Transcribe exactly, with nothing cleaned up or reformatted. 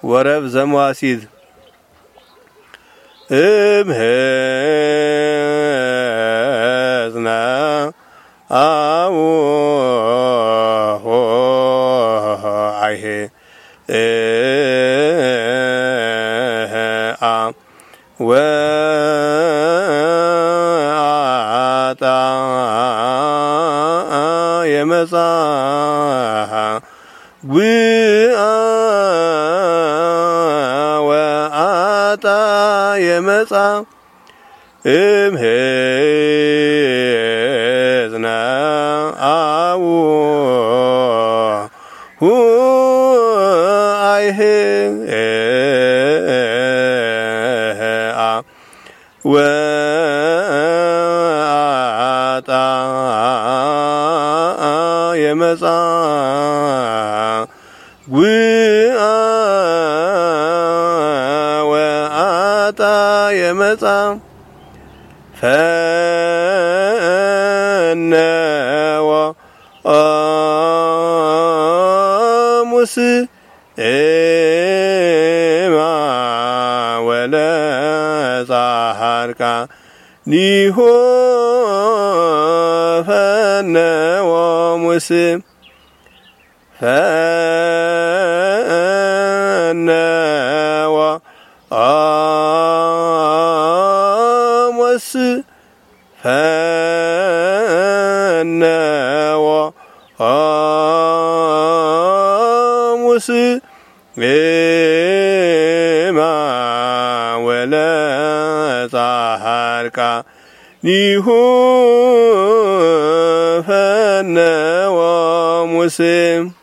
ወረብ ዘመዋሲድ እምህዝና አው አይሄ አ ወአጣ የመጻ ጉአ ወአጣ የመጻ እምህዝና አው ሁ አይሄ አ ወአጣ የመጻ ጉአ ወአጣ የመጻ ፈነወ ሙስ ኤማ ወለዛሃርካ ኒሆ ፈነወ ሙስ ፈነወ ሙስ ፈነወ ሙስ ኤማ ወለዛሃርካ ኒሁ ፈነወ ሙስ